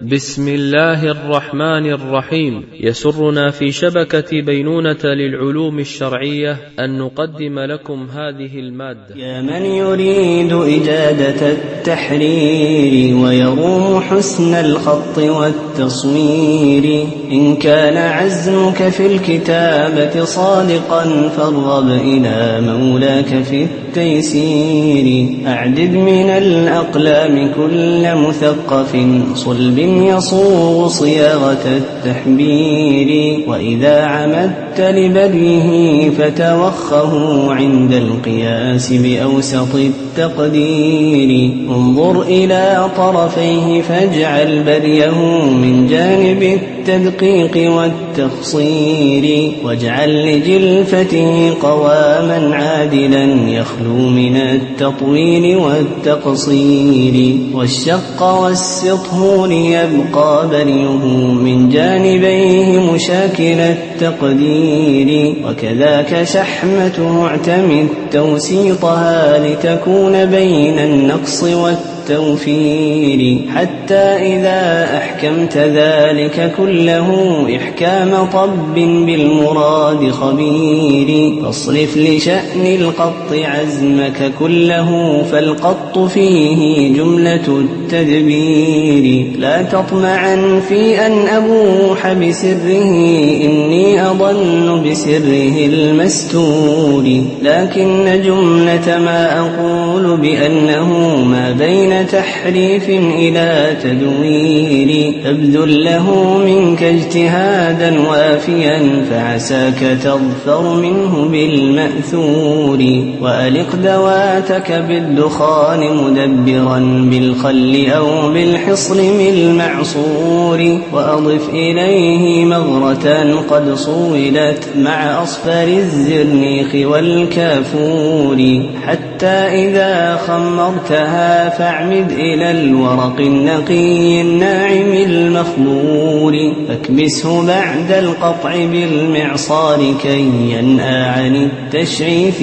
بسم الله الرحمن الرحيم. يسرنا في شبكة بينونة للعلوم الشرعية أن نقدم لكم هذه المادة. يا من يريد إجادة التحرير ويروم حسن الخط والتصوير، إن كان عزمك في الكتابة صادقا فارغب إلى مولاك في التيسير. أعدد من الأقلام كل مثقف صلب يصوغ صياغة التحبير، وإذا عمدت لبريه فتوخه عند القياس بأوسط التقدير. انظر إلى طرفيه فاجعل بريه من جانب التدقيق والتخصير، واجعل لجلفته قواما عادلا يخلو من التطويل والتقصير. والشق والسطه ليبقى بريه من جانبيه مشاكل التقدير، وكذاك شحمته اعتمد توسيطها لتكون بين النقص والتوفير، حتى إذا أحكمت ذلك كله إحكام طب بالمراد خبير. فاصرف لشأن القط عزمك كله، فالقط فيه جملة التدبير. لا تطمعا في أن أبوح بسره، إني أظن بسره المستور، لكن جملة ما أقول بأنه ما بين تحريف إلى تدوير. ابذل له منك اجتهادا وافيا، فعساك تظفر منه بالمأثور. وألق دواتك بالدخان مدبرا بالخل أو بالحصن بالمعصور، وأضف إليه مغرة قد صولت مع أصفر الزرنيخ والكافور، حتى إذا خمرتها فاعمد إلى الورق النقي الناعم المخمور، فاكبسه بعد القطع بالمعصار كي ينأى عن التشعيث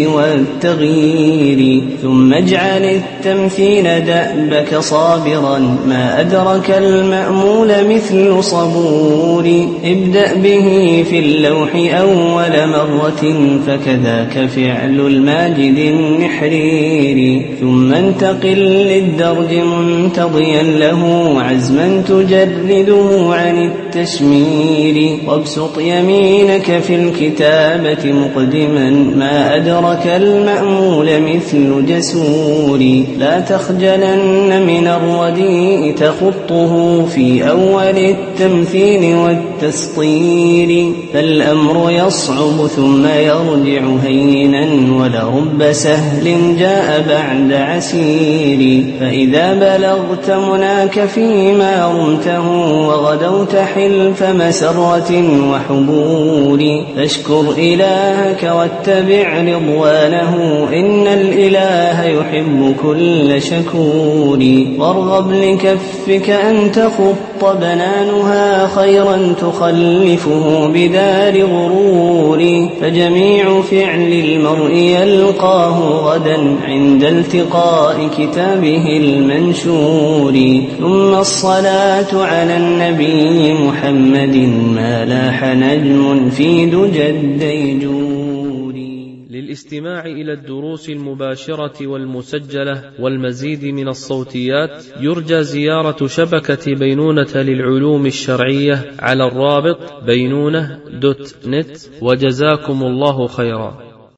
والتغيير. ثم اجعل التمثيل دأبك صابرا، ما أدرك المأمول مثل صبور. ابدأ به في اللوح أول مرة، فكذاك فعل الماجد النحرير. ثم انتقل للدرج منتضيا له عزما تجرده عن التشمير، وابسط يمينك في الكتابة مقدما، ما أدرك المأمول مثل جسور. لا تخجلن من الرديء تخطه في أول التمثيل والتسطير، فالأمر يصعب ثم يرجع هينا، ولرب سهل جاء بعد عسير. فإذا بلغت مناك فيما رمته، وغدوت حلف مسرة وحبور، فاشكر إلهك واتبع رضوانه، إن الإله يحب كل شكور. وارغب لكفك أن تخط بنانها خيرا تخلفه بدار غرور، فجميع فعل المرء يلقاه غدا عند التقاء كتابه المنشور. ثم الصلاة على النبي محمد، ما لاح نجم في دجى الديجور. للاستماع إلى الدروس المباشرة والمسجلة والمزيد من الصوتيات، يرجى زيارة شبكة بينونة للعلوم الشرعية على الرابط بينونة.net. وجزاكم الله خيرا.